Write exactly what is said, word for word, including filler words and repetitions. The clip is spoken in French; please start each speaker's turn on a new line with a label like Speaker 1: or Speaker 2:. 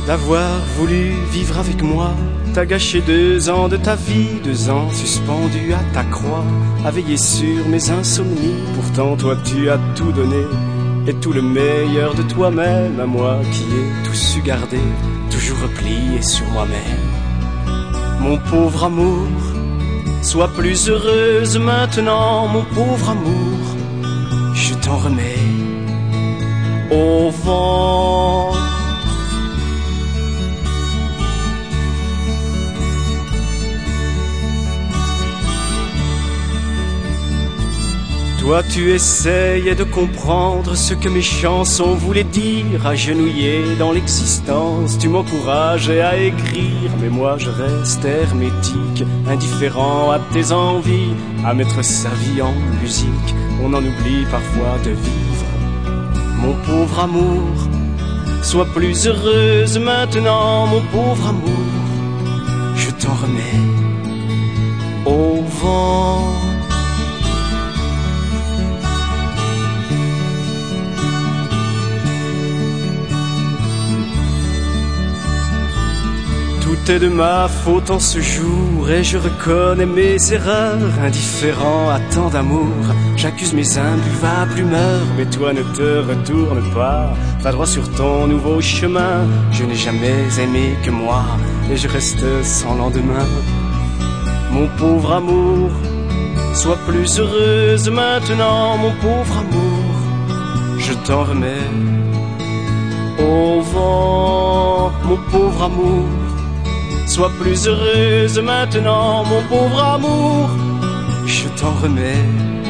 Speaker 1: d'avoir voulu vivre avec moi. T'as gâché deux ans de ta vie, deux ans suspendus à ta croix, à veiller sur mes insomnies. Pourtant toi tu as tout donné, et tout le meilleur de toi-même, à moi qui ai tout su garder, toujours replié sur moi-même. Mon pauvre amour, sois plus heureuse maintenant, mon pauvre amour, je t'en remets au vent. Toi tu essayais de comprendre ce que mes chansons voulaient dire, agenouillé dans l'existence, tu m'encourageais à écrire, mais moi je reste hermétique, indifférent à tes envies, à mettre sa vie en musique, on en oublie parfois de vivre. Mon pauvre amour, sois plus heureuse maintenant, mon pauvre amour, je t'en remets au vent. Tout est de ma faute en ce jour, et je reconnais mes erreurs. Indifférent à tant d'amour, j'accuse mes imbuvables humeurs. Mais toi ne te retourne pas, va droit sur ton nouveau chemin. Je n'ai jamais aimé que moi, et je reste sans lendemain. Mon pauvre amour, sois plus heureuse maintenant, mon pauvre amour, je t'en remets au vent. Mon pauvre amour, sois plus heureuse maintenant, mon pauvre amour, je t'en remets